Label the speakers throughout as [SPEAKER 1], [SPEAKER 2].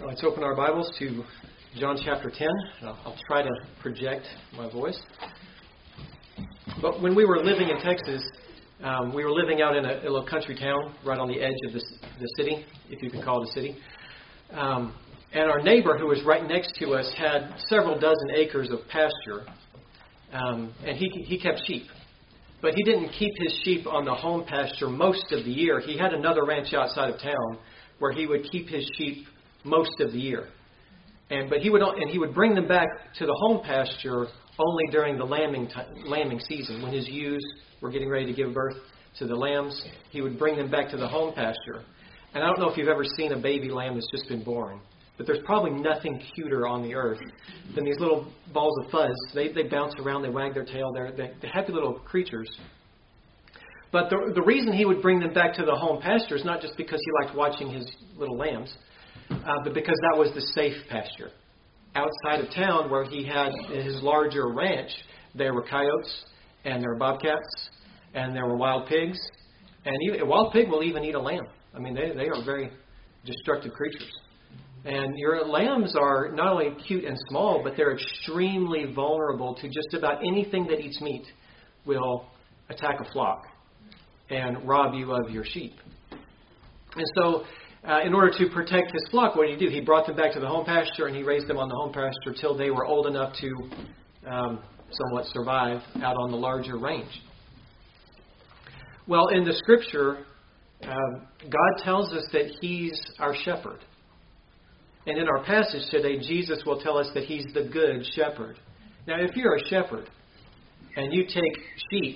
[SPEAKER 1] Let's open our Bibles to John chapter 10. I'll try to project my voice. But when we were living in Texas, we were living out in a little country town right on the edge of the city, if you can call it a city. And our neighbor, who was right next to us, had several dozen acres of pasture. And he kept sheep. But he didn't keep his sheep on the home pasture most of the year. He had another ranch outside of town where he would keep his sheep most of the year. But he would bring them back to the home pasture only during the lambing season. When his ewes were getting ready to give birth to the lambs, he would bring them back to the home pasture. And I don't know if you've ever seen a baby lamb that's just been born, but there's probably nothing cuter on the earth than these little balls of fuzz. They bounce around, they wag their tail, they're happy little creatures. But the reason he would bring them back to the home pasture is not just because he liked watching his little lambs, but because that was the safe pasture. Outside of town, where he had his larger ranch, there were coyotes, and there were bobcats, and there were wild pigs. And a wild pig will even eat a lamb. I mean, they are very destructive creatures. And your lambs are not only cute and small, but they're extremely vulnerable to just about anything that eats meat will attack a flock and rob you of your sheep. And so, in order to protect his flock, what did he do? He brought them back to the home pasture, and he raised them on the home pasture till they were old enough to somewhat survive out on the larger range. Well, in the Scripture, God tells us that He's our shepherd. And in our passage today, Jesus will tell us that He's the good shepherd. Now, if you're a shepherd and you take sheep,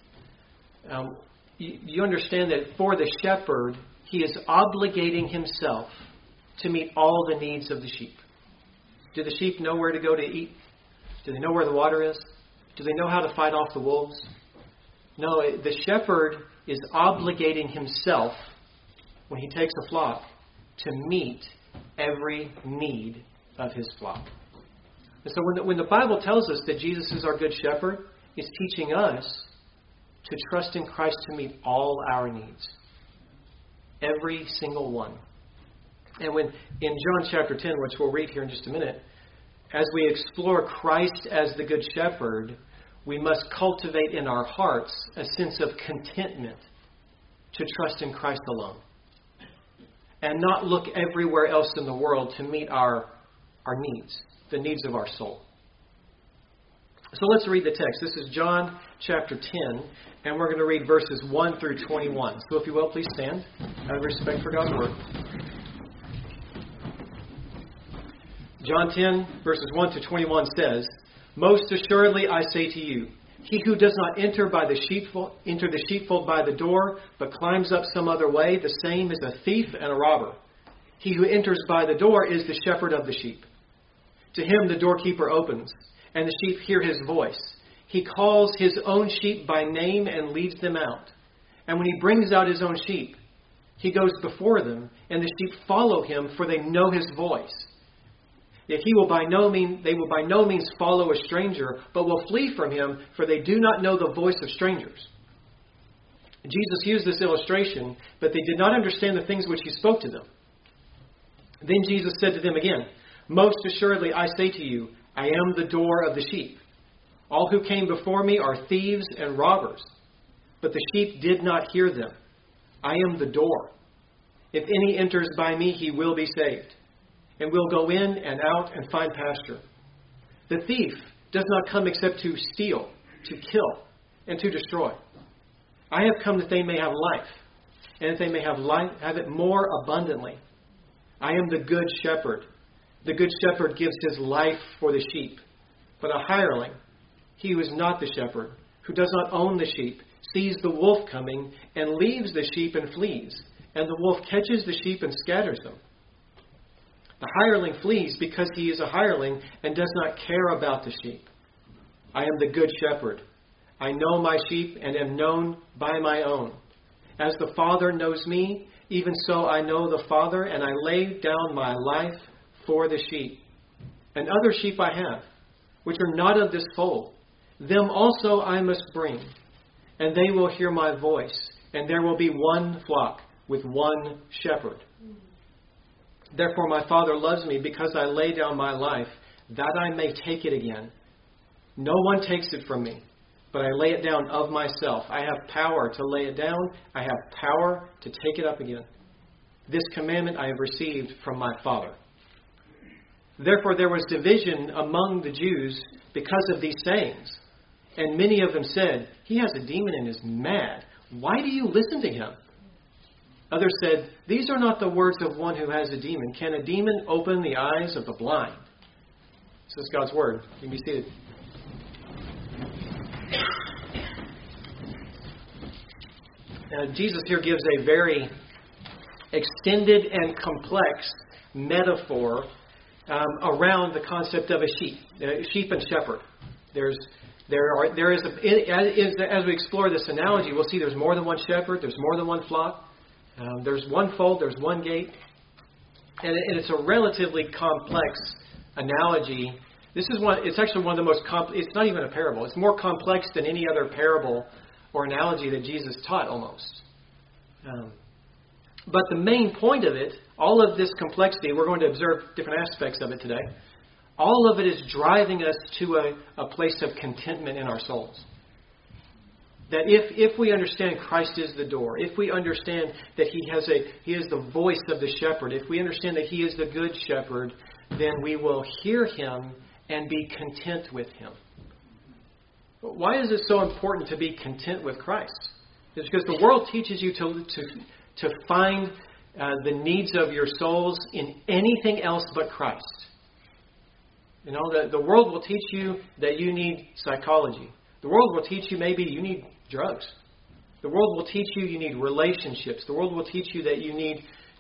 [SPEAKER 1] you understand that for the shepherd, he is obligating himself to meet all the needs of the sheep. Do the sheep know where to go to eat? Do they know where the water is? Do they know how to fight off the wolves? No, the shepherd is obligating himself, when he takes a flock, to meet every need of his flock. And so when the Bible tells us that Jesus is our good shepherd, it's teaching us to trust in Christ to meet all our needs. Every single one. And when in John chapter 10, which we'll read here in just a minute, as we explore Christ as the good shepherd, we must cultivate in our hearts a sense of contentment to trust in Christ alone. And not look everywhere else in the world to meet our needs, the needs of our soul. So let's read the text. This is John chapter 10, and we're going to read verses 1 through 21. So if you will, please stand out of respect for God's word. John 10, verses 1 to 21 says, "Most assuredly I say to you, he who does not enter the sheepfold by the door, but climbs up some other way, the same is a thief and a robber. He who enters by the door is the shepherd of the sheep. To him the doorkeeper opens, and the sheep hear his voice. He calls his own sheep by name and leads them out. And when he brings out his own sheep, he goes before them, and the sheep follow him, for they know his voice. Yet they will by no means follow a stranger, but will flee from him, for they do not know the voice of strangers." Jesus used this illustration, but they did not understand the things which he spoke to them. Then Jesus said to them again, "Most assuredly I say to you, I am the door of the sheep. All who came before me are thieves and robbers, but the sheep did not hear them. I am the door. If any enters by me, he will be saved, and will go in and out and find pasture. The thief does not come except to steal, to kill, and to destroy. I have come that they may have life, and that they may have it more abundantly. I am the good shepherd. The good shepherd gives his life for the sheep. But a hireling, he who is not the shepherd, who does not own the sheep, sees the wolf coming and leaves the sheep and flees. And the wolf catches the sheep and scatters them. The hireling flees because he is a hireling and does not care about the sheep. I am the good shepherd. I know my sheep and am known by my own. As the Father knows me, even so I know the Father, and I lay down my life for the sheep. And other sheep I have, which are not of this fold. Them also I must bring, and they will hear my voice, and there will be one flock with one shepherd. Therefore my Father loves me, because I lay down my life, that I may take it again. No one takes it from me, but I lay it down of myself. I have power to lay it down. I have power to take it up again. This commandment I have received from my Father. Therefore there was division among the Jews because of these sayings. And many of them said, he has a demon and is mad. Why do you listen to him? Others said, these are not the words of one who has a demon. Can a demon open the eyes of the blind? This is God's word. You can be seated. Jesus here gives a very extended and complex metaphor around the concept of a sheep and shepherd. As we explore this analogy, we'll see there's more than one shepherd, there's more than one flock, there's one fold, there's one gate, and it's a relatively complex analogy. It's actually one of the most it's not even a parable. It's more complex than any other parable or analogy that Jesus taught almost. But the main point of it, all of this complexity, we're going to observe different aspects of it today. All of it is driving us to a place of contentment in our souls. That if we understand Christ is the door, if we understand that He is the voice of the shepherd, if we understand that He is the good shepherd, then we will hear Him and be content with Him. Why is it so important to be content with Christ? It's because the world teaches you to find the needs of your souls in anything else but Christ. You know, the world will teach you that you need psychology. The world will teach you maybe you need drugs. The world will teach you need relationships. The world will teach you that you need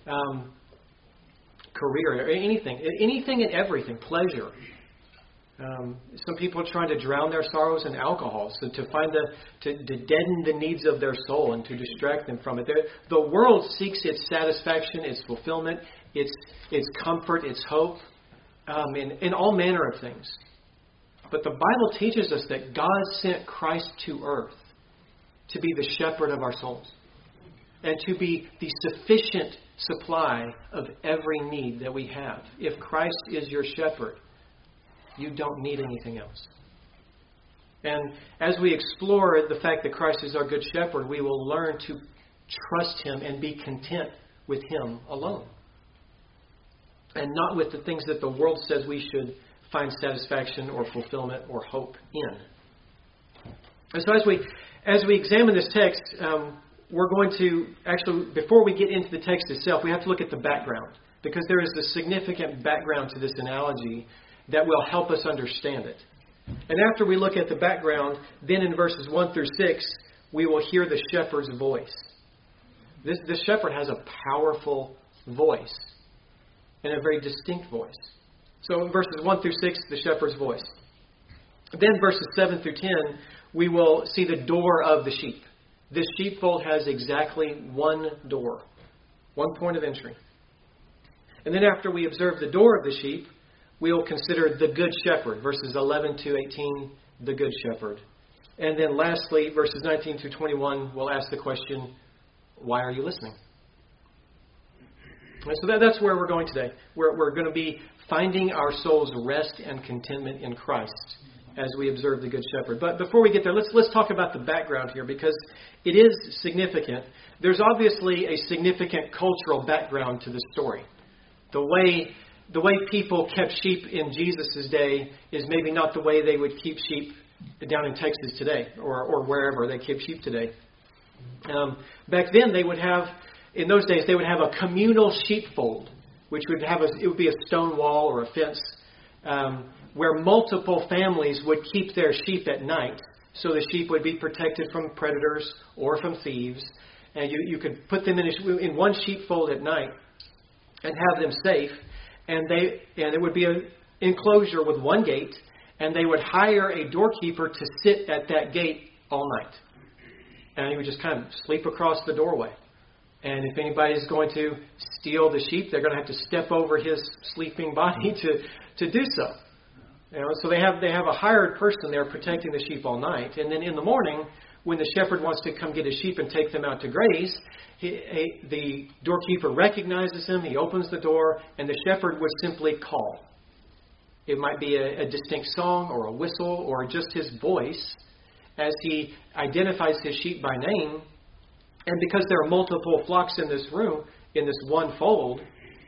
[SPEAKER 1] career or anything and everything, pleasure. Some people are trying to drown their sorrows in alcohol, so to deaden the needs of their soul and to distract them from it. The world seeks its satisfaction, its fulfillment, its comfort, its hope, in all manner of things. But the Bible teaches us that God sent Christ to earth to be the shepherd of our souls and to be the sufficient supply of every need that we have. If Christ is your shepherd, you don't need anything else. And as we explore the fact that Christ is our good shepherd, we will learn to trust Him and be content with Him alone. And not with the things that the world says we should find satisfaction or fulfillment or hope in. And so as we examine this text, we're going to actually, before we get into the text itself, we have to look at the background. Because there is a significant background to this analogy that will help us understand it. And after we look at the background, then in verses 1 through 6, we will hear the shepherd's voice. This shepherd has a powerful voice and a very distinct voice. So in verses 1 through 6, the shepherd's voice. Then verses 7 through 10, we will see the door of the sheep. This sheepfold has exactly one door, one point of entry. And then after we observe the door of the sheep, we will consider the good shepherd, verses 11 to 18, the good shepherd. And then lastly, verses 19 to 21, we'll ask the question, why are you listening? And so that's where we're going today. We're going to be finding our soul's rest and contentment in Christ as we observe the good shepherd. But before we get there, let's talk about the background here, because it is significant. There's obviously a significant cultural background to this story. The way people kept sheep in Jesus' day is maybe not the way they would keep sheep down in Texas today or wherever they keep sheep today. Back then, in those days, they would have a communal sheepfold, which would be a stone wall or a fence where multiple families would keep their sheep at night. So the sheep would be protected from predators or from thieves. And you could put them in one sheepfold at night and have them safe. And it would be an enclosure with one gate, and they would hire a doorkeeper to sit at that gate all night. And he would just kind of sleep across the doorway. And if anybody's going to steal the sheep, they're going to have to step over his sleeping body to do so. So they have a hired person there protecting the sheep all night. And then in the morning, when the shepherd wants to come get his sheep and take them out to graze, the doorkeeper recognizes him, he opens the door, and the shepherd would simply call. It might be a distinct song or a whistle or just his voice as he identifies his sheep by name. And because there are multiple flocks in this room, in this one fold,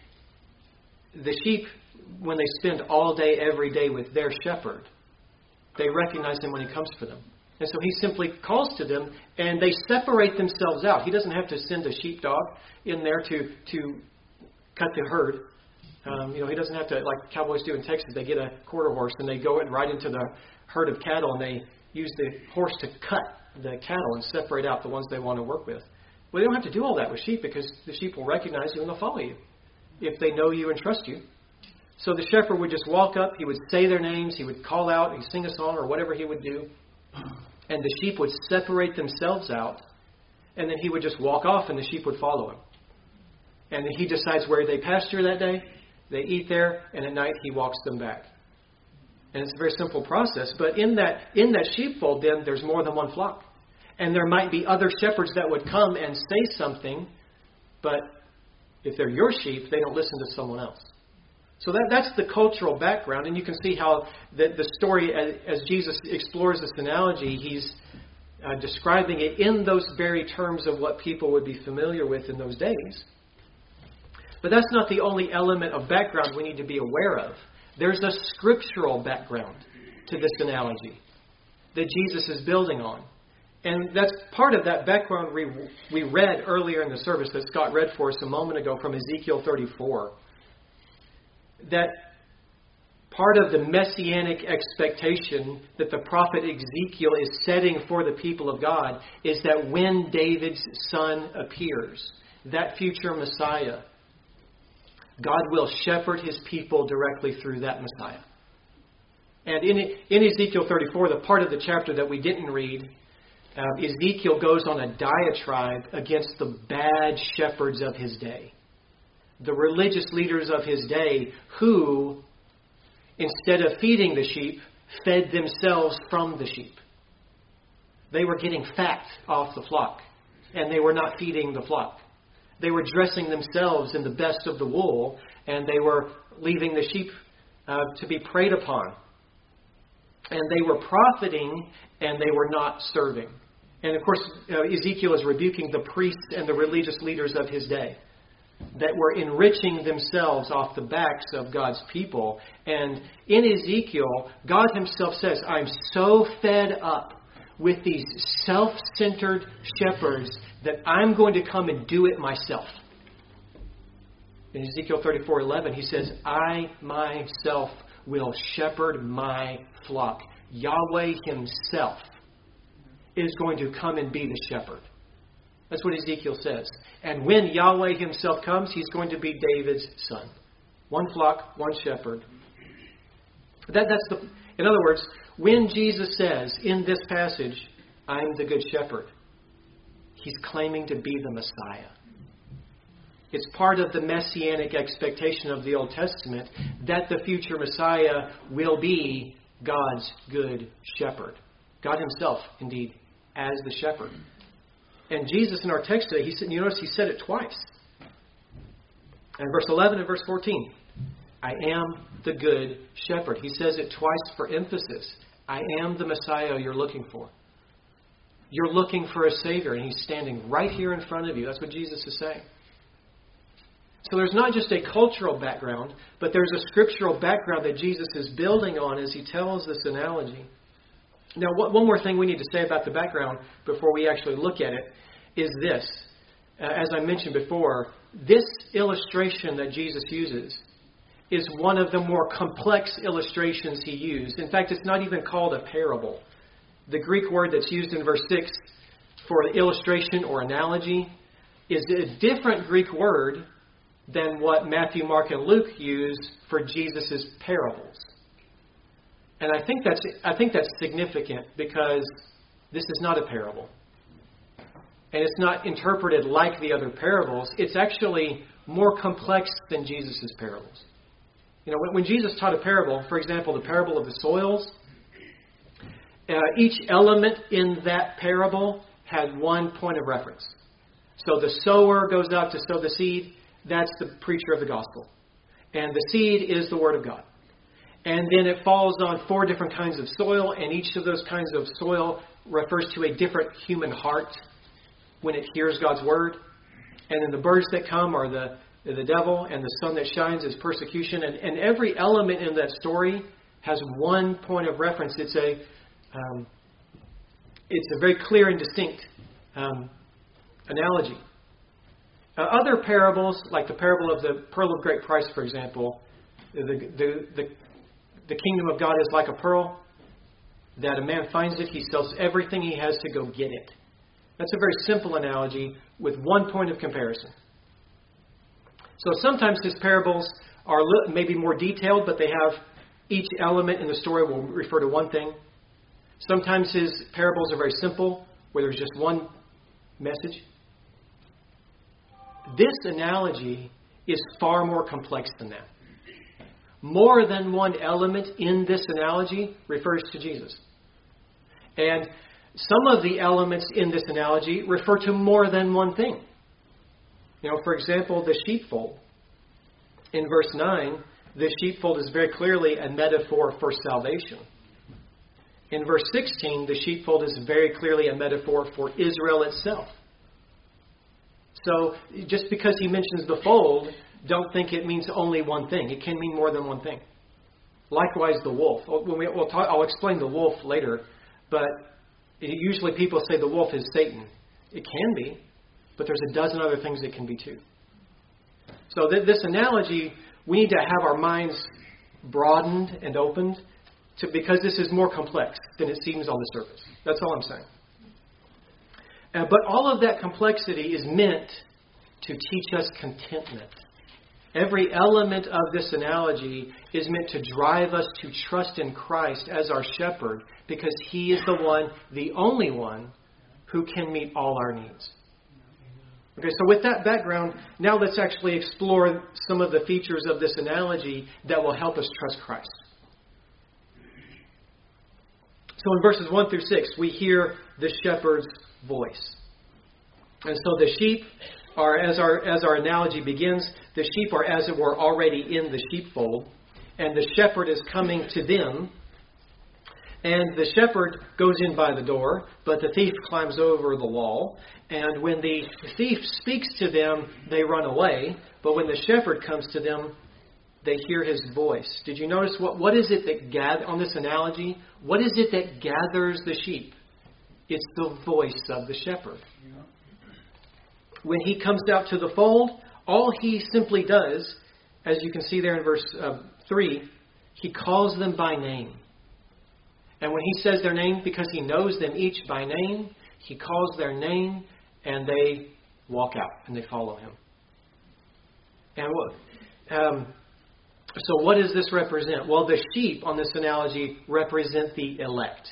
[SPEAKER 1] the sheep, when they spend all day, every day with their shepherd, they recognize him when he comes for them. And so he simply calls to them, and they separate themselves out. He doesn't have to send a sheepdog in there to cut the herd. He doesn't have to, like cowboys do in Texas. They get a quarter horse, and they go right into the herd of cattle, and they use the horse to cut the cattle and separate out the ones they want to work with. Well, they don't have to do all that with sheep because the sheep will recognize you and they'll follow you if they know you and trust you. So the shepherd would just walk up, he would say their names, he would call out, he'd sing a song or whatever he would do. And the sheep would separate themselves out, and then he would just walk off and the sheep would follow him. And then he decides where they pasture that day, they eat there, and at night he walks them back. And it's a very simple process. But in that sheepfold, then, there's more than one flock. And there might be other shepherds that would come and say something, but if they're your sheep, they don't listen to someone else. So that's the cultural background, and you can see how the story, as Jesus explores this analogy, he's describing it in those very terms of what people would be familiar with in those days. But that's not the only element of background we need to be aware of. There's a scriptural background to this analogy that Jesus is building on. And that's part of that background we read earlier in the service that Scott read for us a moment ago from Ezekiel 34. That part of the messianic expectation that the prophet Ezekiel is setting for the people of God is that when David's son appears, that future Messiah, God will shepherd his people directly through that Messiah. And in Ezekiel 34, the part of the chapter that we didn't read, Ezekiel goes on a diatribe against the bad shepherds of his day. The religious leaders of his day who, instead of feeding the sheep, fed themselves from the sheep. They were getting fat off the flock, and they were not feeding the flock. They were dressing themselves in the best of the wool, and they were leaving the sheep to be preyed upon. And they were profiting, and they were not serving. And of course, Ezekiel is rebuking the priests and the religious leaders of his day that were enriching themselves off the backs of God's people. And in Ezekiel, God himself says, I'm so fed up with these self-centered shepherds that I'm going to come and do it myself. In Ezekiel 34:11, he says, I myself will shepherd my flock. Yahweh himself is going to come and be the shepherd. That's what Ezekiel says. And when Yahweh himself comes, he's going to be David's son. One flock, one shepherd. In other words, when Jesus says in this passage, I'm the good shepherd, he's claiming to be the Messiah. It's part of the messianic expectation of the Old Testament that the future Messiah will be God's good shepherd. God himself, indeed, as the shepherd. And Jesus in our text today, you notice he said it twice. In verse 11 and verse 14, I am the good shepherd. He says it twice for emphasis. I am the Messiah you're looking for. You're looking for a Savior, and he's standing right here in front of you. That's what Jesus is saying. So there's not just a cultural background, but there's a scriptural background that Jesus is building on as he tells this analogy. Now, one more thing we need to say about the background before we actually look at it is this. As I mentioned before, this illustration that Jesus uses is one of the more complex illustrations he used. In fact, it's not even called a parable. The Greek word that's used in verse 6 for illustration or analogy is a different Greek word than what Matthew, Mark, and Luke use for Jesus' parables. And I think that's significant because this is not a parable. And it's not interpreted like the other parables. It's actually more complex than Jesus' parables. You know, when Jesus taught a parable, for example, the parable of the soils, Each element in that parable had one point of reference. So the sower goes out to sow the seed. That's the preacher of the gospel. And the seed is the Word of God. And then it falls on 4 different kinds of soil, and each of those kinds of soil refers to a different human heart when it hears God's Word. And then the birds that come are the devil, and the sun that shines is persecution. And every element in that story has one point of reference. It's a very clear and distinct analogy. Other parables, like the parable of the pearl of great price, for example, the kingdom of God is like a pearl, that a man finds it, he sells everything he has to go get it. That's a very simple analogy with one point of comparison. So sometimes his parables are maybe more detailed, but they have each element in the story will refer to one thing. Sometimes his parables are very simple, where there's just one message. This analogy is far more complex than that. More than one element in this analogy refers to Jesus. And some of the elements in this analogy refer to more than one thing. For example, the sheepfold. In verse 9, the sheepfold is very clearly a metaphor for salvation. In verse 16, the sheepfold is very clearly a metaphor for Israel itself. So just because he mentions the fold, don't think it means only one thing. It can mean more than one thing. Likewise, the wolf. I'll explain the wolf later, but usually people say the wolf is Satan. It can be, but there's a dozen other things it can be too. So this analogy, we need to have our minds broadened and opened because this is more complex than it seems on the surface. That's all I'm saying. But all of that complexity is meant to teach us contentment. Every element of this analogy is meant to drive us to trust in Christ as our shepherd, because he is the one, the only one, who can meet all our needs. Okay, so with that background, now let's actually explore some of the features of this analogy that will help us trust Christ. So in verses 1 through 6, we hear the shepherd's voice. And so the sheep are, as our analogy begins, the sheep are, as it were, already in the sheepfold, and the shepherd is coming to them. And the shepherd goes in by the door, but the thief climbs over the wall. And when the thief speaks to them, they run away. But when the shepherd comes to them, they hear his voice. Did you notice what is it that on this analogy? What is it that gathers the sheep? It's the voice of the shepherd. When he comes out to the fold, all he simply does, as you can see there in verse 3, he calls them by name. And when he says their name, because he knows them each by name, he calls their name and they walk out and they follow him. And so what does this represent? Well, the sheep on this analogy represent the elect.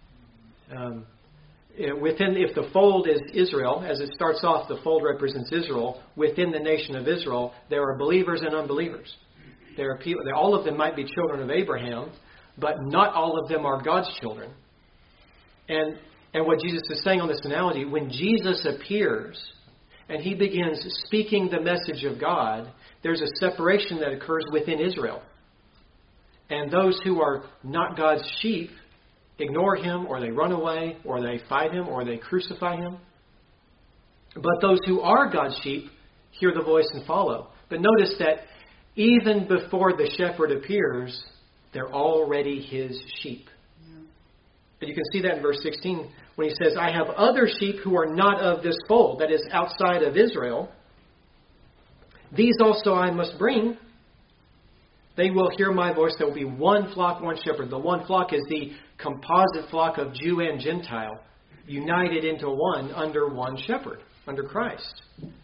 [SPEAKER 1] If the fold is Israel, as it starts off, the fold represents Israel. Within the nation of Israel, there are believers and unbelievers. There are people. All of them might be children of Abraham, but not all of them are God's children. And what Jesus is saying on this analogy, when Jesus appears and he begins speaking the message of God, there's a separation that occurs within Israel. And those who are not God's sheep ignore him, or they run away, or they fight him, or they crucify him. But those who are God's sheep hear the voice and follow. But notice that even before the shepherd appears, they're already his sheep. Yeah. And you can see that in verse 16 when he says, I have other sheep who are not of this fold, that is outside of Israel. These also I must bring. They will hear my voice. There will be one flock, one shepherd. The one flock is the composite flock of Jew and Gentile, united into one under one shepherd, under Christ.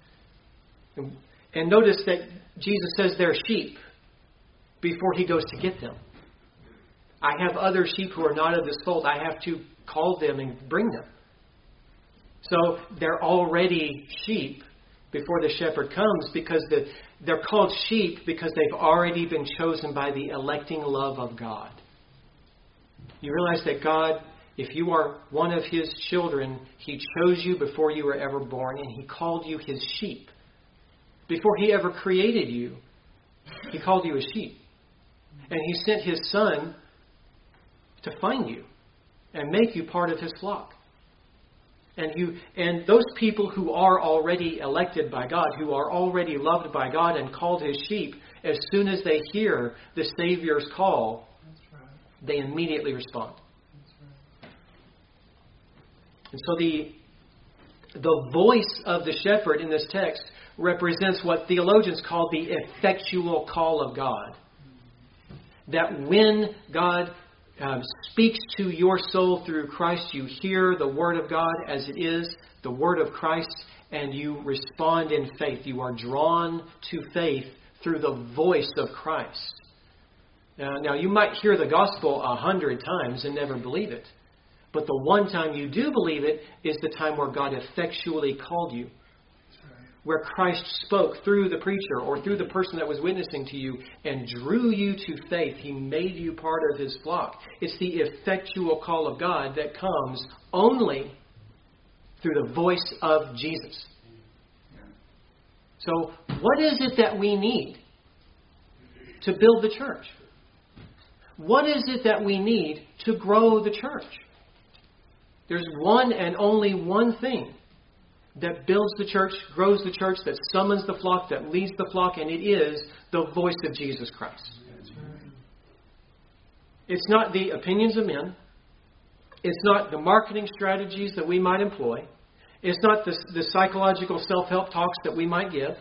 [SPEAKER 1] And notice that Jesus says they're sheep before he goes to get them. I have other sheep who are not of this fold. I have to call them and bring them. So they're already sheep before the shepherd comes, because they're called sheep because they've already been chosen by the electing love of God. You realize that God If you are one of His children, He chose you before you were ever born, and He called you His sheep. Before He ever created you, He called you a sheep. And He sent His Son to find you and make you part of His flock. And those people who are already elected by God, who are already loved by God and called His sheep, as soon as they hear the Savior's call, they immediately respond. And so the voice of the shepherd in this text represents what theologians call the effectual call of God. That when God speaks to your soul through Christ, you hear the Word of God as it is, the Word of Christ, and you respond in faith. You are drawn to faith through the voice of Christ. Now, you might hear the gospel 100 times and never believe it. But the one time you do believe it is the time where God effectually called you. Where Christ spoke through the preacher or through the person that was witnessing to you and drew you to faith. He made you part of His flock. It's the effectual call of God that comes only through the voice of Jesus. So, what is it that we need to build the church? What is it that we need to grow the church? There's one and only one thing that builds the church, grows the church, that summons the flock, that leads the flock, and it is the voice of Jesus Christ. It's not the opinions of men. It's not the marketing strategies that we might employ. It's not the psychological self-help talks that we might give.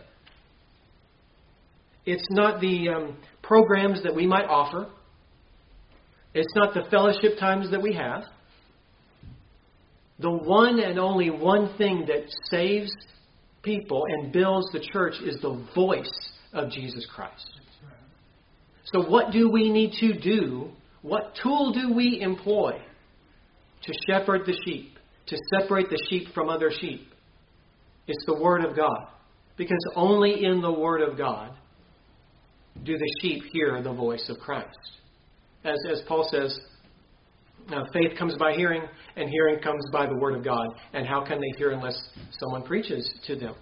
[SPEAKER 1] It's not the programs that we might offer. It's not the fellowship times that we have. The one and only one thing that saves people and builds the church is the voice of Jesus Christ. So what do we need to do? What tool do we employ to shepherd the sheep, to separate the sheep from other sheep? It's the Word of God. Because only in the Word of God do the sheep hear the voice of Christ. As Paul says, faith comes by hearing, and hearing comes by the Word of God. And how can they hear unless someone preaches to them?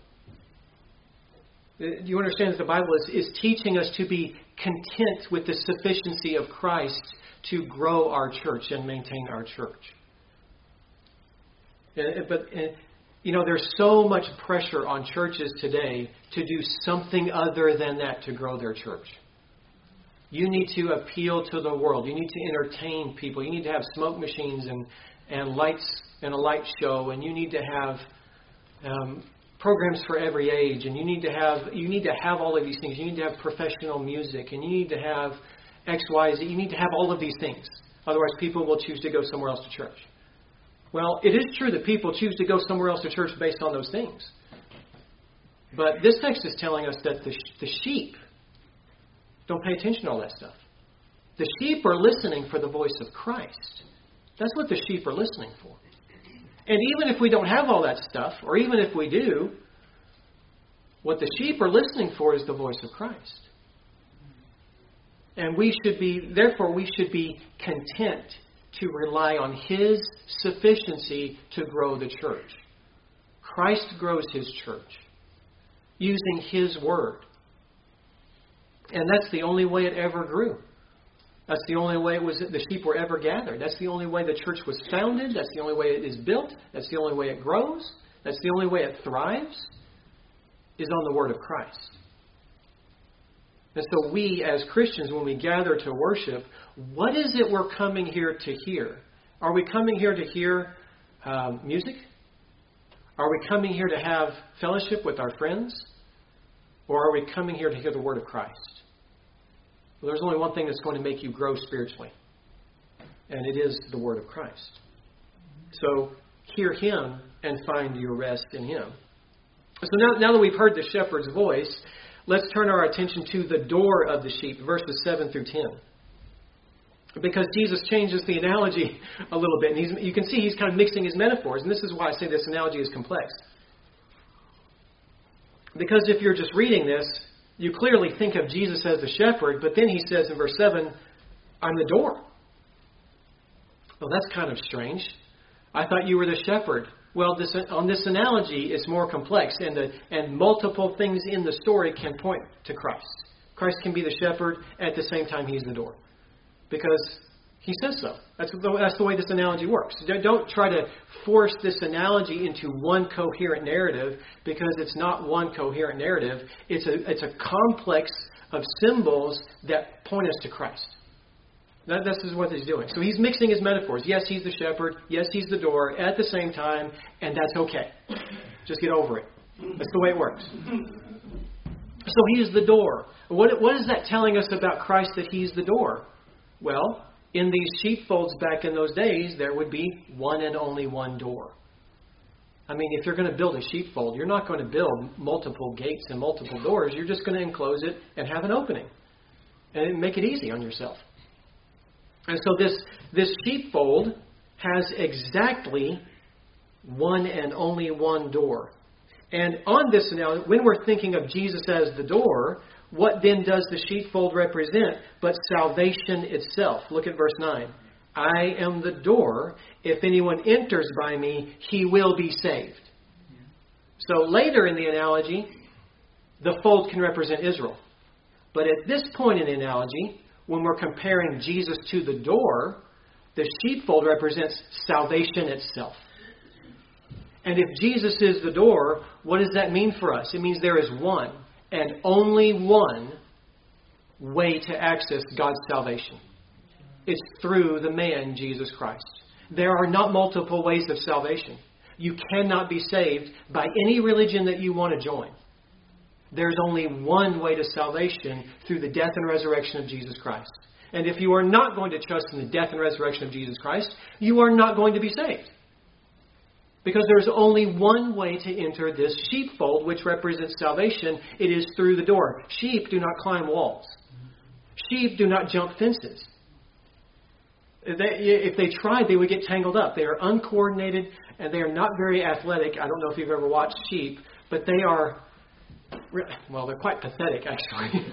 [SPEAKER 1] Do you understand that the Bible is teaching us to be content with the sufficiency of Christ to grow our church and maintain our church? But there's so much pressure on churches today to do something other than that to grow their church. You need to appeal to the world. You need to entertain people. You need to have smoke machines and lights and a light show. And you need to have programs for every age. And you need to have all of these things. You need to have professional music. And you need to have X, Y, Z. You need to have all of these things. Otherwise, people will choose to go somewhere else to church. Well, it is true that people choose to go somewhere else to church based on those things. But this text is telling us that the sheep don't pay attention to all that stuff. The sheep are listening for the voice of Christ. That's what the sheep are listening for. And even if we don't have all that stuff, or even if we do, what the sheep are listening for is the voice of Christ. And we should be content to rely on His sufficiency to grow the church. Christ grows His church using His Word. And that's the only way it ever grew. That's the only way the sheep were ever gathered. That's the only way the church was founded. That's the only way it is built. That's the only way it grows. That's the only way it thrives, is on the Word of Christ. And so we as Christians, when we gather to worship, what is it we're coming here to hear? Are we coming here to hear music? Are we coming here to have fellowship with our friends? Or are we coming here to hear the Word of Christ? Well, there's only one thing that's going to make you grow spiritually. And it is the Word of Christ. So hear Him and find your rest in Him. So now that we've heard the shepherd's voice, let's turn our attention to the door of the sheep, verses 7 through 10. Because Jesus changes the analogy a little bit. And you can see he's kind of mixing his metaphors. And this is why I say this analogy is complex. Because if you're just reading this, you clearly think of Jesus as the shepherd. But then he says in verse 7, I'm the door. Well, that's kind of strange. I thought you were the shepherd. Well, on this analogy, it's more complex, and multiple things in the story can point to Christ. Christ can be the shepherd, at the same time He's the door. Because He says so. That's the way this analogy works. Don't try to force this analogy into one coherent narrative, because it's not one coherent narrative. It's a complex of symbols that point us to Christ. This is what He's doing. So He's mixing His metaphors. Yes, He's the shepherd. Yes, He's the door at the same time, and that's okay. Just get over it. That's the way it works. So He is the door. What is that telling us about Christ, that He's the door? Well, in these sheepfolds back in those days, there would be one and only one door. I mean, if you're going to build a sheepfold, you're not going to build multiple gates and multiple doors. You're just going to enclose it and have an opening. And make it easy on yourself. And so this sheepfold has exactly one and only one door. And on this analogy, when we're thinking of Jesus as the door, what then does the sheepfold represent but salvation itself? Look at verse 9. I am the door. If anyone enters by me, he will be saved. So later in the analogy, the fold can represent Israel. But at this point in the analogy, when we're comparing Jesus to the door, the sheepfold represents salvation itself. And if Jesus is the door, what does that mean for us? It means there is one and only one way to access God's salvation. It's through the man, Jesus Christ. There are not multiple ways of salvation. You cannot be saved by any religion that you want to join. There's only one way to salvation, through the death and resurrection of Jesus Christ. And if you are not going to trust in the death and resurrection of Jesus Christ, you are not going to be saved. Because there's only one way to enter this sheepfold, which represents salvation. It is through the door. Sheep do not climb walls. Sheep do not jump fences. If they tried, they would get tangled up. They are uncoordinated and they are not very athletic. I don't know if you've ever watched sheep, but they are... Well, they're quite pathetic, actually.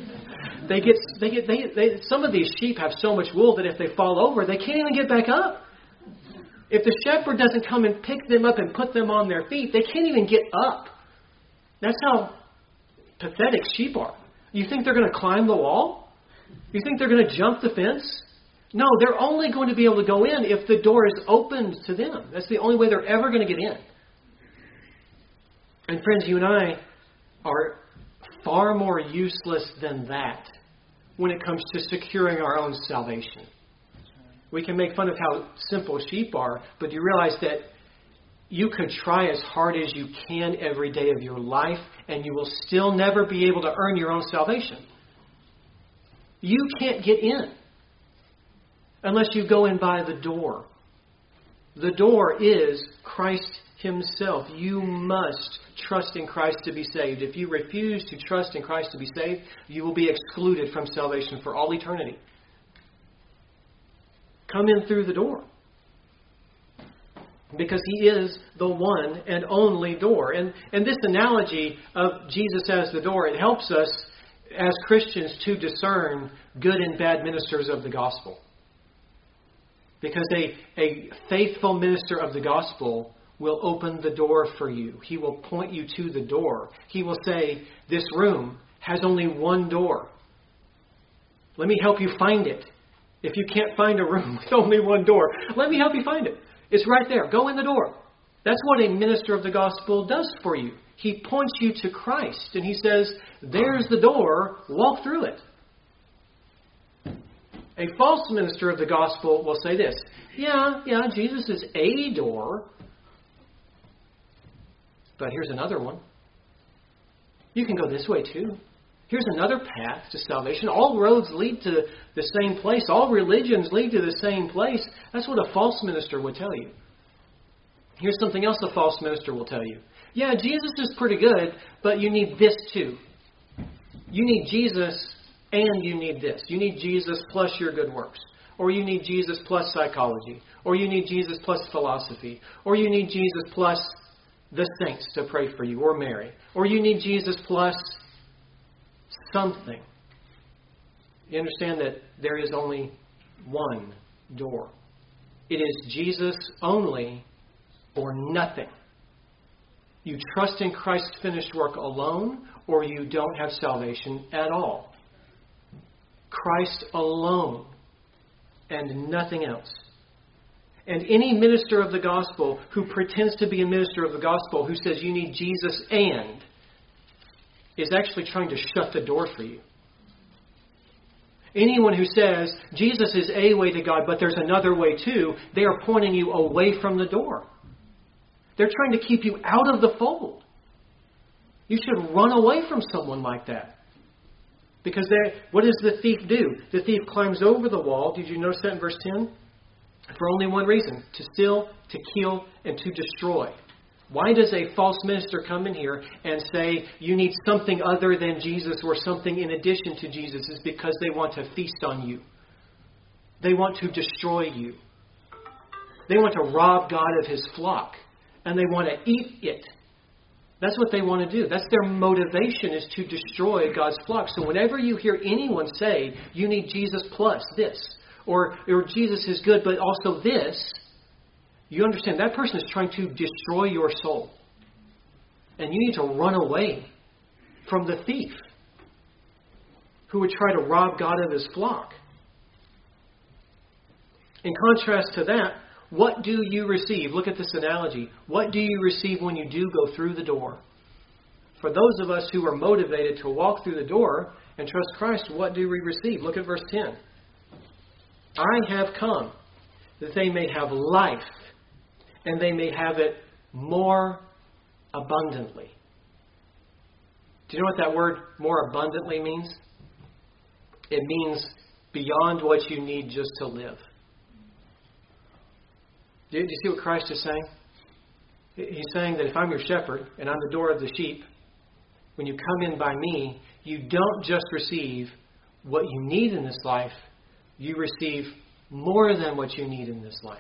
[SPEAKER 1] Some of these sheep have so much wool that if they fall over, they can't even get back up. If the shepherd doesn't come and pick them up and put them on their feet, they can't even get up. That's how pathetic sheep are. You think they're going to climb the wall? You think they're going to jump the fence? No, they're only going to be able to go in if the door is opened to them. That's the only way they're ever going to get in. And friends, you and I are far more useless than that when it comes to securing our own salvation. We can make fun of how simple sheep are, but you realize that you could try as hard as you can every day of your life, and you will still never be able to earn your own salvation. You can't get in unless you go in by the door. The door is Christ Himself. You must trust in Christ to be saved. If you refuse to trust in Christ to be saved, you will be excluded from salvation for all eternity. Come in through the door. Because He is the one and only door. And this analogy of Jesus as the door, it helps us as Christians to discern good and bad ministers of the gospel. Because a faithful minister of the gospel will open the door for you. He will point you to the door. He will say, this room has only one door. Let me help you find it. If you can't find a room with only one door, let me help you find it. It's right there. Go in the door. That's what a minister of the gospel does for you. He points you to Christ, and he says, there's the door. Walk through it. A false minister of the gospel will say this, yeah, Jesus is a door, but here's another one. You can go this way too. Here's another path to salvation. All roads lead to the same place. All religions lead to the same place. That's what a false minister would tell you. Here's something else a false minister will tell you. Yeah, Jesus is pretty good, but you need this too. You need Jesus and you need this. You need Jesus plus your good works. Or you need Jesus plus psychology. Or you need Jesus plus philosophy. Or you need Jesus plus the saints to pray for you. Or Mary. Or you need Jesus plus something. You understand that there is only one door. It is Jesus only or nothing. You trust in Christ's finished work alone, or you don't have salvation at all. Christ alone and nothing else. And any minister of the gospel who pretends to be a minister of the gospel, who says you need Jesus and, is actually trying to shut the door for you. Anyone who says Jesus is a way to God, but there's another way too, they are pointing you away from the door. They're trying to keep you out of the fold. You should run away from someone like that. Because what does the thief do? The thief climbs over the wall. Did you notice that in verse 10? For only one reason: to steal, to kill, and to destroy. Why does a false minister come in here and say you need something other than Jesus or something in addition to Jesus? It's because they want to feast on you. They want to destroy you. They want to rob God of His flock. And they want to eat it. That's what they want to do. That's their motivation, is to destroy God's flock. So whenever you hear anyone say you need Jesus plus this, or Jesus is good but also this, you understand that person is trying to destroy your soul. And you need to run away from the thief who would try to rob God of His flock. In contrast to that, what do you receive? Look at this analogy. What do you receive when you do go through the door? For those of us who are motivated to walk through the door and trust Christ, what do we receive? Look at verse 10. I have come that they may have life, and they may have it more abundantly. Do you know what that word more abundantly means? It means beyond what you need just to live. Do you see what Christ is saying? He's saying that if I'm your shepherd and I'm the door of the sheep, when you come in by me, you don't just receive what you need in this life, you receive more than what you need in this life.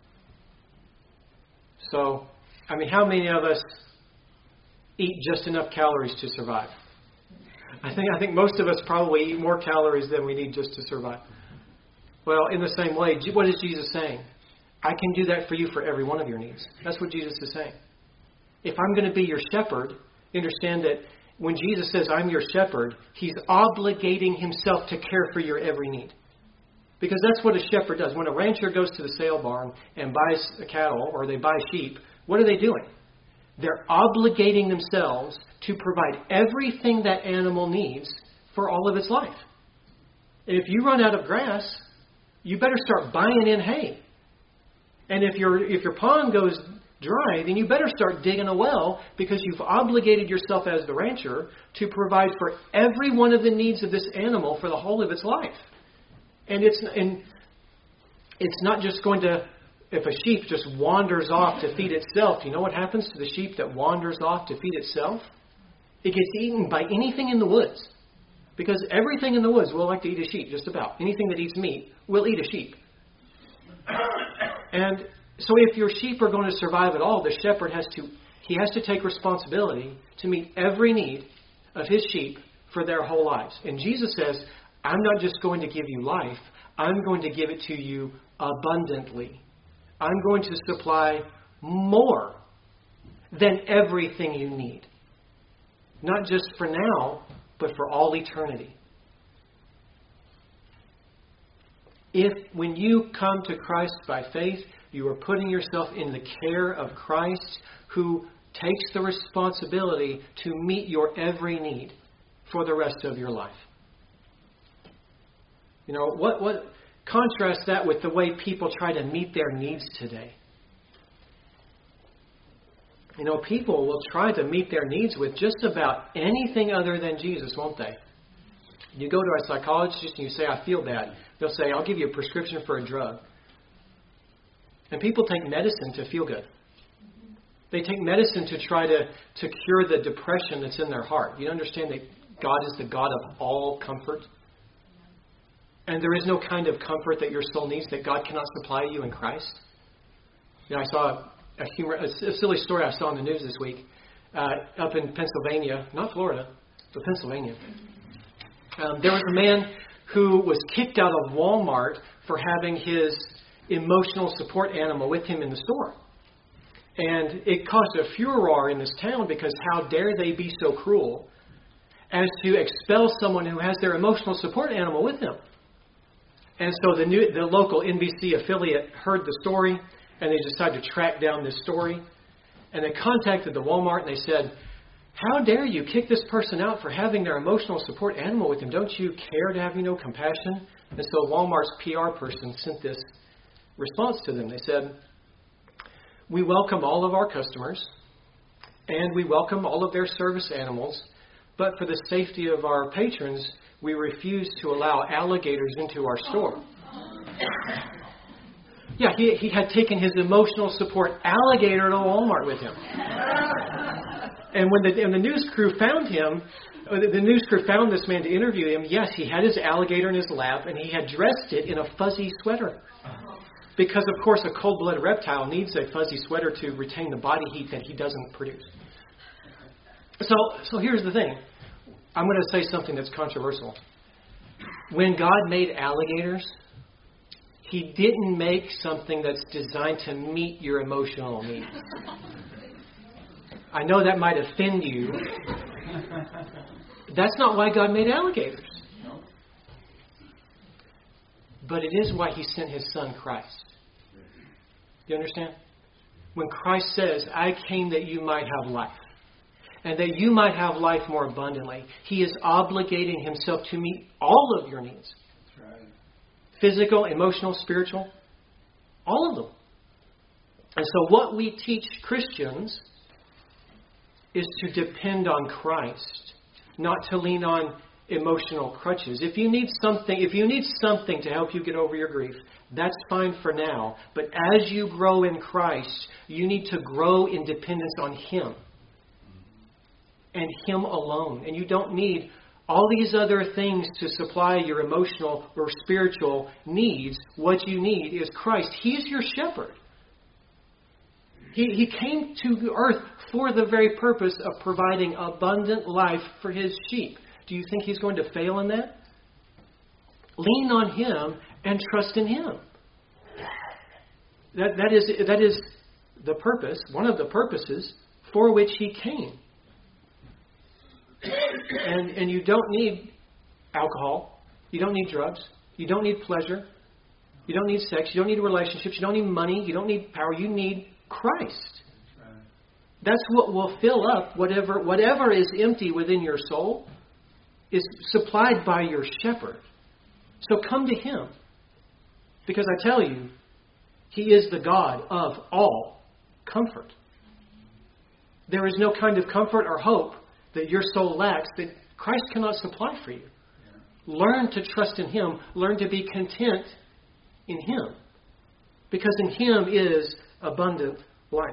[SPEAKER 1] So, how many of us eat just enough calories to survive? I think most of us probably eat more calories than we need just to survive. Well, in the same way, what is Jesus saying? I can do that for you for every one of your needs. That's what Jesus is saying. If I'm going to be your shepherd, understand that when Jesus says I'm your shepherd, He's obligating Himself to care for your every need. Because that's what a shepherd does. When a rancher goes to the sale barn and buys a cattle or they buy sheep, what are they doing? They're obligating themselves to provide everything that animal needs for all of its life. And if you run out of grass, you better start buying in hay. And if your pond goes dry, then you better start digging a well, because you've obligated yourself as the rancher to provide for every one of the needs of this animal for the whole of its life. And it's not just going to, if a sheep just wanders off to feed itself, you know what happens to the sheep that wanders off to feed itself? It gets eaten by anything in the woods. Because everything in the woods will like to eat a sheep, just about. Anything that eats meat will eat a sheep. And so if your sheep are going to survive at all, the shepherd has to take responsibility to meet every need of his sheep for their whole lives. And Jesus says, I'm not just going to give you life, I'm going to give it to you abundantly. I'm going to supply more than everything you need. Not just for now, but for all eternity. If when you come to Christ by faith, you are putting yourself in the care of Christ, who takes the responsibility to meet your every need for the rest of your life. You know, what contrast that with the way people try to meet their needs today. You know, people will try to meet their needs with just about anything other than Jesus, won't they? You go to a psychologist and you say, I feel bad. They'll say, I'll give you a prescription for a drug. And people take medicine to feel good. They take medicine to try to cure the depression that's in their heart. You understand that God is the God of all comfort? And there is no kind of comfort that your soul needs that God cannot supply you in Christ. You know, I saw a silly story I saw in the news this week up in Pennsylvania, not Florida, but Pennsylvania. There was a man who was kicked out of Walmart for having his emotional support animal with him in the store. And it caused a furor in this town because how dare they be so cruel as to expel someone who has their emotional support animal with them. And so the local NBC affiliate heard the story, and they decided to track down this story. And they contacted the Walmart, and they said, how dare you kick this person out for having their emotional support animal with them? Don't you care to have, compassion? And so Walmart's PR person sent this response to them. They said, we welcome all of our customers, and we welcome all of their service animals, but for the safety of our patrons, we refuse to allow alligators into our store. Yeah, he had taken his emotional support alligator to Walmart with him. And when the news crew found him, the news crew found this man to interview him, yes, he had his alligator in his lap, and he had dressed it in a fuzzy sweater. Because, of course, a cold-blooded reptile needs a fuzzy sweater to retain the body heat that he doesn't produce. So here's the thing. I'm going to say something that's controversial. When God made alligators, He didn't make something that's designed to meet your emotional needs. I know that might offend you. That's not why God made alligators. But it is why He sent His Son, Christ. Do you understand? When Christ says, I came that you might have life, and that you might have life more abundantly, He is obligating Himself to meet all of your needs. That's right. Physical, emotional, spiritual, all of them. And so what we teach Christians is to depend on Christ, not to lean on emotional crutches. If you need something to help you get over your grief, that's fine for now. But as you grow in Christ, you need to grow in dependence on Him and Him alone. And you don't need all these other things to supply your emotional or spiritual needs. What you need is Christ. He's your shepherd. He came to earth for the very purpose of providing abundant life for His sheep. Do you think He's going to fail in that? Lean on Him and trust in Him. That is the purpose, one of the purposes for which He came. And you don't need alcohol. You don't need drugs. You don't need pleasure. You don't need sex. You don't need relationships. You don't need money. You don't need power. You need Christ. That's what will fill up whatever is empty within your soul is supplied by your shepherd. So come to Him. Because I tell you, He is the God of all comfort. There is no kind of comfort or hope that your soul lacks that Christ cannot supply for you. Learn to trust in Him. Learn to be content in Him. Because in Him is abundant life.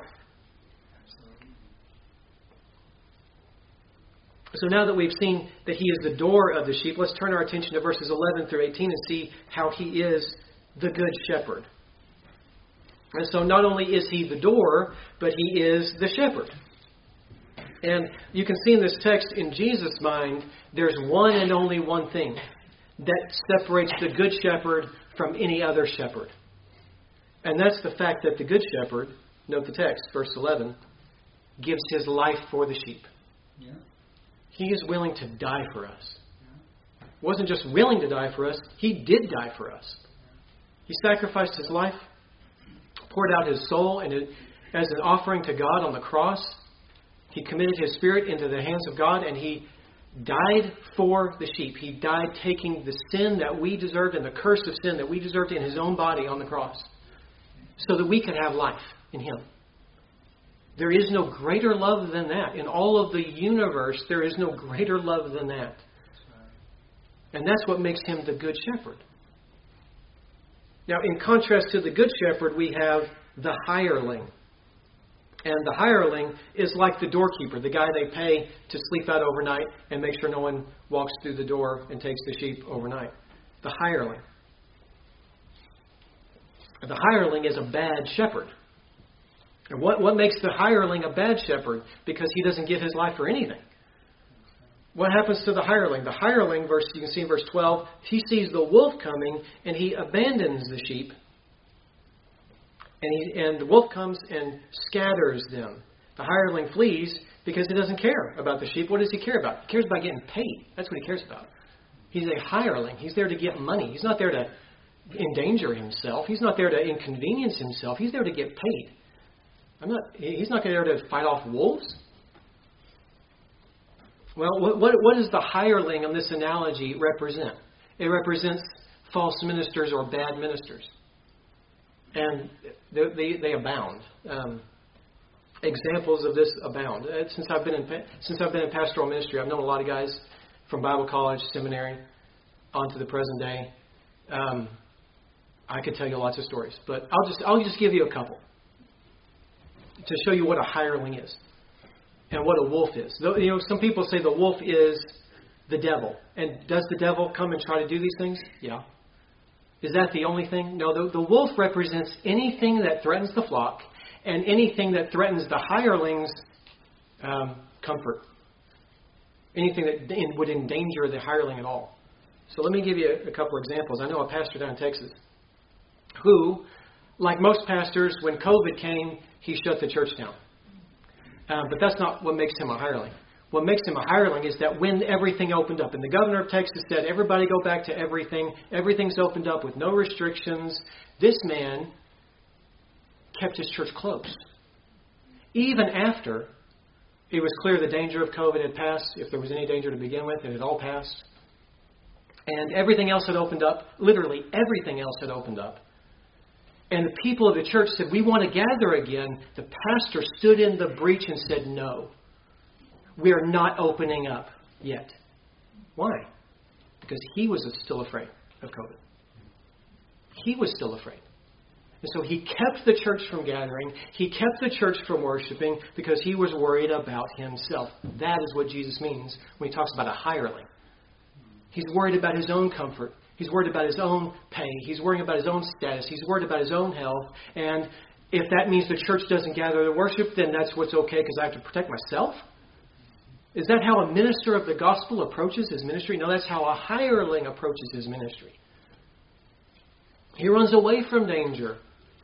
[SPEAKER 1] So now that we've seen that He is the door of the sheep, let's turn our attention to verses 11 through 18 and see how He is the good shepherd. And so not only is He the door, but He is the shepherd. And you can see in this text, in Jesus' mind, there's one and only one thing that separates the good shepherd from any other shepherd. And that's the fact that the good shepherd, note the text, verse 11, gives his life for the sheep. Yeah. He is willing to die for us. He wasn't just willing to die for us, He did die for us. He sacrificed His life, poured out His soul, and as an offering to God on the cross, He committed His Spirit into the hands of God, and He died for the sheep. He died taking the sin that we deserved and the curse of sin that we deserved in His own body on the cross, so that we could have life in Him. There is no greater love than that. In all of the universe, there is no greater love than that. And that's what makes Him the Good Shepherd. Now, in contrast to the Good Shepherd, we have the hireling. And the hireling is like the doorkeeper, the guy they pay to sleep out overnight and make sure no one walks through the door and takes the sheep overnight. The hireling. The hireling is a bad shepherd. And what makes the hireling a bad shepherd? Because he doesn't give his life for anything. What happens to the hireling? The hireling, you can see in verse 12, he sees the wolf coming and he abandons the sheep And the wolf comes and scatters them. The hireling flees because he doesn't care about the sheep. What does he care about? He cares about getting paid. That's what he cares about. He's a hireling. He's there to get money. He's not there to endanger himself. He's not there to inconvenience himself. He's there to get paid. He's not there to fight off wolves. Well, what does the hireling in this analogy represent? It represents false ministers or bad ministers. And they abound. Examples of this abound. Since I've been in pastoral ministry, I've known a lot of guys from Bible college, seminary, on to the present day. I could tell you lots of stories, but I'll just give you a couple to show you what a hireling is and what a wolf is. Some people say the wolf is the devil. And does the devil come and try to do these things? Yeah. Is that the only thing? No, the wolf represents anything that threatens the flock and anything that threatens the hireling's comfort. Anything that would endanger the hireling at all. So let me give you a couple examples. I know a pastor down in Texas who, like most pastors, when COVID came, he shut the church down. But that's not what makes him a hireling. What makes him a hireling is that when everything opened up, and the governor of Texas said, everybody go back to everything, everything's opened up with no restrictions, this man kept his church closed. Even after it was clear the danger of COVID had passed, if there was any danger to begin with, it had all passed. And everything else had opened up, literally everything else had opened up. And the people of the church said, we want to gather again. The pastor stood in the breach and said, no, we are not opening up yet. Why? Because he was still afraid of COVID. He was still afraid. And so he kept the church from gathering. He kept the church from worshiping because he was worried about himself. That is what Jesus means when he talks about a hireling. He's worried about his own comfort. He's worried about his own pay. He's worried about his own status. He's worried about his own health. And if that means the church doesn't gather to worship, then that's what's okay because I have to protect myself? Is that how a minister of the gospel approaches his ministry? No, that's how a hireling approaches his ministry. He runs away from danger.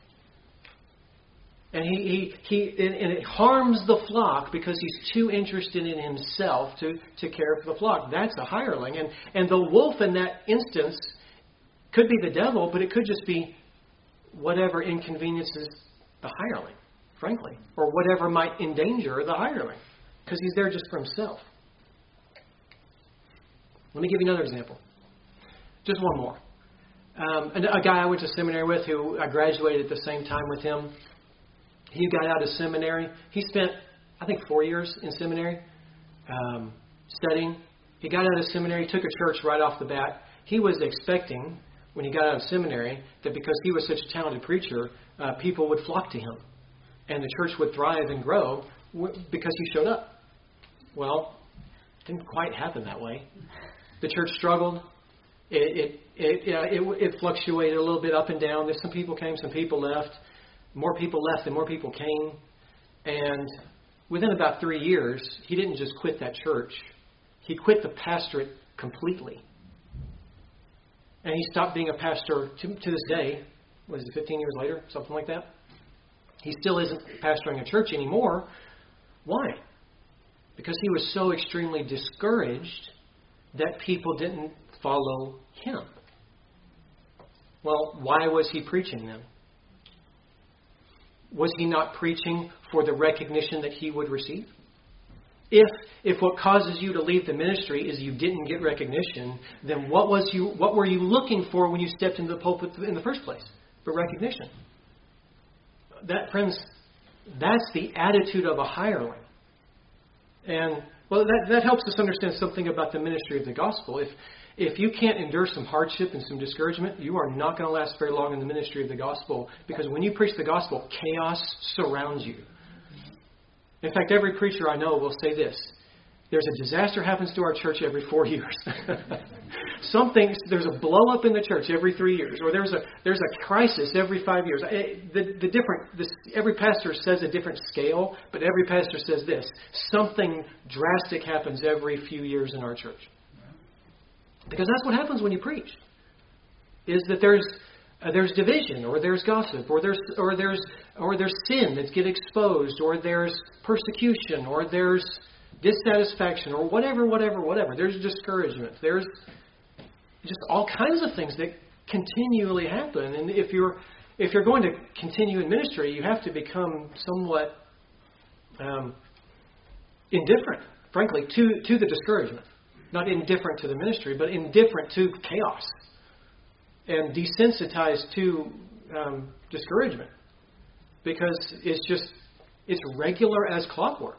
[SPEAKER 1] And it harms the flock because he's too interested in himself to care for the flock. That's a hireling. And the wolf in that instance could be the devil, but it could just be whatever inconveniences the hireling, frankly, or whatever might endanger the hireling because he's there just for himself. Let me give you another example. Just one more. A guy I went to seminary with who I graduated at the same time with him. He got out of seminary. He spent, I think, 4 years in seminary studying. He got out of seminary, took a church right off the bat. He was expecting, when he got out of seminary, that because he was such a talented preacher, people would flock to him. And the church would thrive and grow because he showed up. Well, it didn't quite happen that way. The church struggled. It fluctuated a little bit up and down. Some people came, some people left. More people left and more people came. And within about 3 years, he didn't just quit that church. He quit the pastorate completely. And he stopped being a pastor to this day. What is it, 15 years later? Something like that. He still isn't pastoring a church anymore. Why? Because he was so extremely discouraged that people didn't follow him. Well, why was he preaching then? Was he not preaching for the recognition that he would receive? If what causes you to leave the ministry is you didn't get recognition, then what were you looking for when you stepped into the pulpit in the first place? But recognition. That, friends, that's the attitude of a hireling. And well, that helps us understand something about the ministry of the gospel. If you can't endure some hardship and some discouragement, you are not going to last very long in the ministry of the gospel. Because when you preach the gospel, chaos surrounds you. In fact, every preacher I know will say this. There's a disaster happens to our church every 4 years. There's a blow up in the church every 3 years. Or there's a crisis every 5 years. Every pastor says a different scale, but every pastor says this. Something drastic happens every few years in our church. Because that's what happens when you preach. Is that there's there's division, or there's gossip, or there's sin that's get exposed, or there's persecution, or there's dissatisfaction, or whatever. There's discouragement. There's just all kinds of things that continually happen. And if you're going to continue in ministry, you have to become somewhat indifferent, frankly, to the discouragement. Not indifferent to the ministry, but indifferent to chaos. And desensitized to discouragement. Because it's regular as clockwork.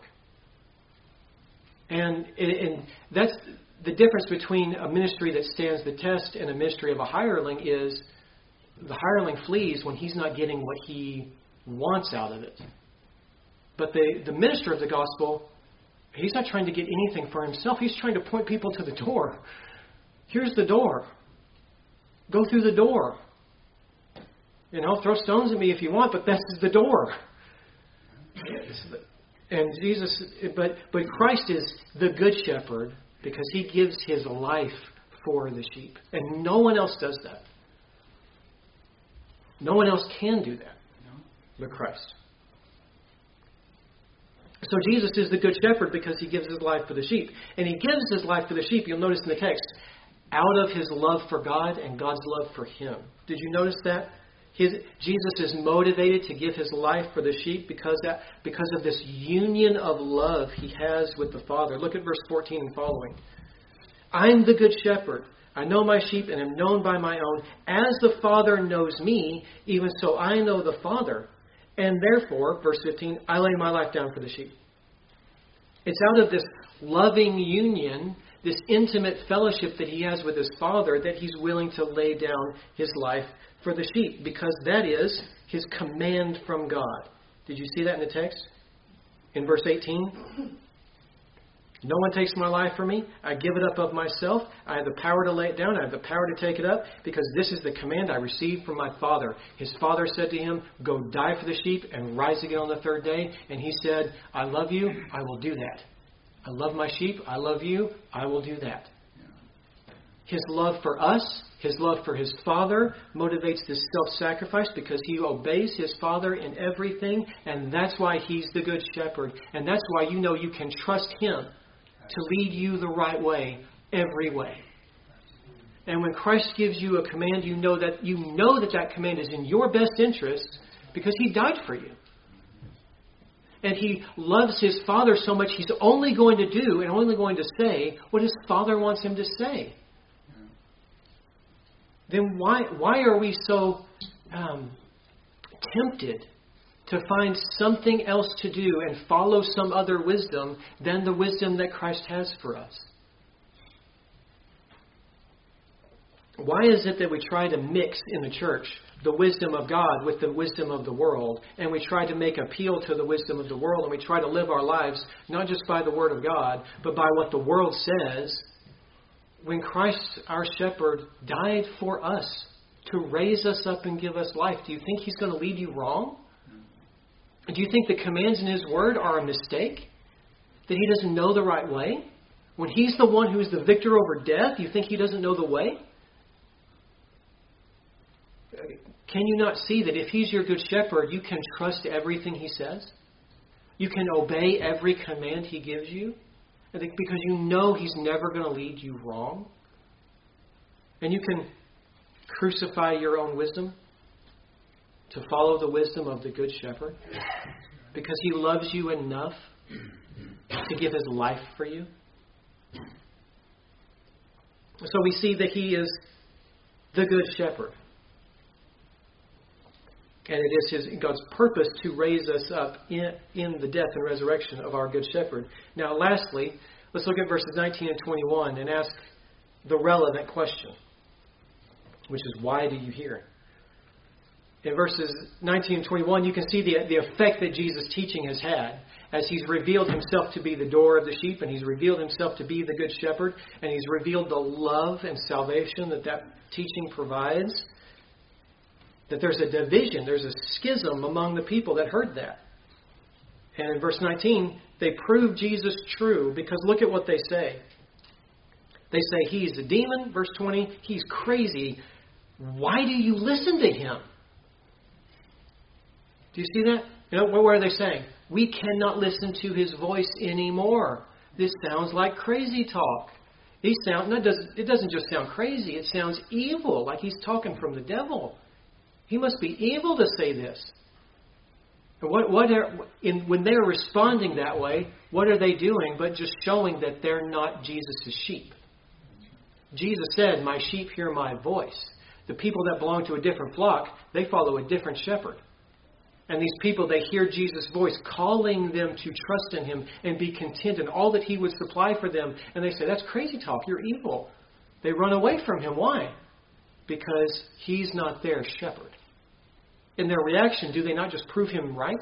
[SPEAKER 1] And that's the difference between a ministry that stands the test and a ministry of a hireling is the hireling flees when he's not getting what he wants out of it. But the minister of the gospel, he's not trying to get anything for himself. He's trying to point people to the door. Here's the door. Go through the door. Throw stones at me if you want, but this is the door. And Jesus, but Christ is the good shepherd because he gives his life for the sheep. And no one else does that. No one else can do that but Christ. So Jesus is the good shepherd because he gives his life for the sheep. And he gives his life for the sheep, you'll notice in the text, out of his love for God and God's love for him. Did you notice that? Jesus is motivated to give his life for the sheep because of this union of love he has with the Father. Look at verse 14 and following. I'm the good shepherd. I know my sheep and am known by my own. As the Father knows me, even so I know the Father. And therefore, verse 15, I lay my life down for the sheep. It's out of this loving union, this intimate fellowship that he has with his Father, that he's willing to lay down his life for the sheep, because that is his command from God. Did you see that in the text? In verse 18? No one takes my life from me. I give it up of myself. I have the power to lay it down. I have the power to take it up, because this is the command I received from my Father. His Father said to him, go die for the sheep and rise again on the third day. And he said, I love you. I will do that. I love my sheep. I love you. I will do that. His love for us, his love for his Father motivates this self-sacrifice because he obeys his Father in everything. And that's why he's the good shepherd. And that's why you know you can trust him to lead you the right way, every way. And when Christ gives you a command, you know that command is in your best interest because he died for you. And he loves his Father so much, he's only going to do and only going to say what his Father wants him to say. Then why are we so tempted to find something else to do and follow some other wisdom than the wisdom that Christ has for us? Why is it that we try to mix in the church the wisdom of God with the wisdom of the world, and we try to make appeal to the wisdom of the world, and we try to live our lives not just by the Word of God, but by what the world says, when Christ, our shepherd, died for us to raise us up and give us life? Do you think he's going to lead you wrong? Do you think the commands in his word are a mistake? That he doesn't know the right way? When he's the one who is the victor over death, you think he doesn't know the way? Can you not see that if he's your good shepherd, you can trust everything he says? You can obey every command he gives you? Because you know he's never going to lead you wrong? And you can crucify your own wisdom to follow the wisdom of the good shepherd because he loves you enough to give his life for you. So we see that he is the good shepherd. And it is God's purpose to raise us up in the death and resurrection of our good shepherd. Now, lastly, let's look at verses 19 and 21 and ask the relevant question, which is, why do you hear? In verses 19 and 21, you can see the effect that Jesus' teaching has had as he's revealed himself to be the door of the sheep, and he's revealed himself to be the good shepherd, and he's revealed the love and salvation that teaching provides. That there's a division, there's a schism among the people that heard that. And in verse 19, they prove Jesus true because look at what they say. They say he's a demon. Verse 20, he's crazy. Why do you listen to him? Do you see that? You know, what are they saying? We cannot listen to his voice anymore. This sounds like crazy talk. It doesn't just sound crazy. It sounds evil, like he's talking from the devil. He must be evil to say this. When they're responding that way, what are they doing but just showing that they're not Jesus' sheep? Jesus said, my sheep hear my voice. The people that belong to a different flock, they follow a different shepherd. And these people, they hear Jesus' voice calling them to trust in him and be content in all that he would supply for them. And they say, that's crazy talk. You're evil. They run away from him. Why? Because he's not their shepherd. In their reaction, do they not just prove him right?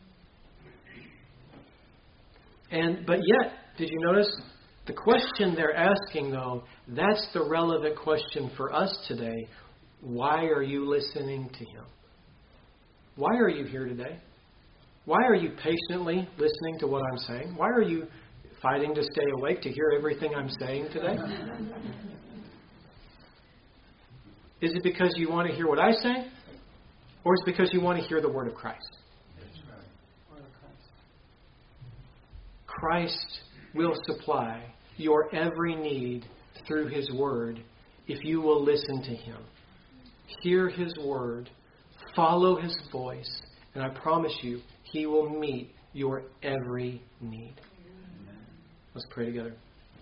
[SPEAKER 1] But yet, did you notice the question they're asking, though, that's the relevant question for us today. Why are you listening to him? Why are you here today? Why are you patiently listening to what I'm saying? Why are you fighting to stay awake to hear everything I'm saying today? Is it because you want to hear what I say? Or is it because you want to hear the word of Christ? Christ will supply your every need through his word if you will listen to him. Hear his word. Follow his voice. And I promise you, he will meet your every need. Let's pray together.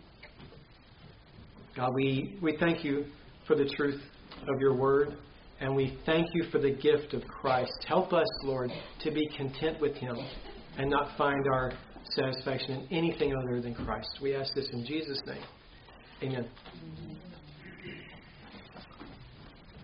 [SPEAKER 1] God, we thank you for the truth of your word. And we thank you for the gift of Christ. Help us, Lord, to be content with him and not find our satisfaction in anything other than Christ. We ask this in Jesus' name. Amen.